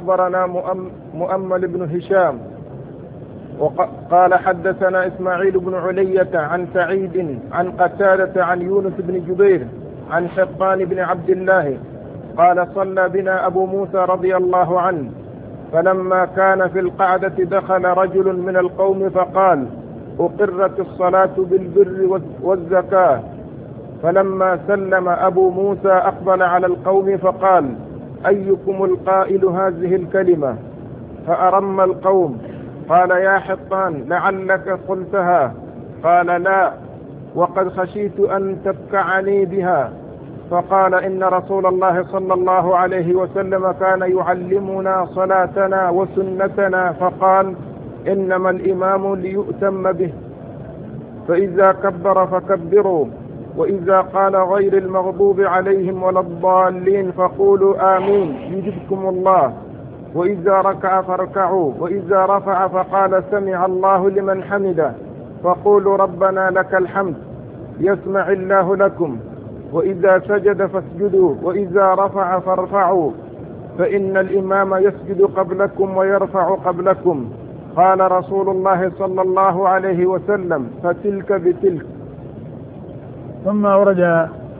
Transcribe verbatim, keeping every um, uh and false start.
أخبرنا مؤمل بن هشام وقال حدثنا إسماعيل بن علية عن سعيد عن قتادة عن يونس بن جبير عن حطان بن عبد الله قال صلى بنا أبو موسى رضي الله عنه فلما كان في القعدة دخل رجل من القوم فقال أقرت الصلاة بالبر والزكاة. فلما سلم أبو موسى أقبل على القوم فقال أيكم القائل هذه الكلمة؟ فأرم القوم. قال يا حطان لعلك قلتها. قال لا وقد خشيت أن تبكعني بها. فقال إن رسول الله صلى الله عليه وسلم كان يعلمنا صلاتنا وسنتنا فقال إنما الإمام ليؤتم به فإذا كبر فكبروا وإذا قال غير المغضوب عليهم ولا الضالين فقولوا آمين يجبكم الله وإذا ركع فاركعوا وإذا رفع فقال سمع الله لمن حمده فقولوا ربنا لك الحمد يسمع الله لكم وإذا سجد فاسجدوا وإذا رفع فارفعوا فإن الإمام يسجد قبلكم ويرفع قبلكم. قال رسول الله صلى الله عليه وسلم فتلك بتلك. ثم ورد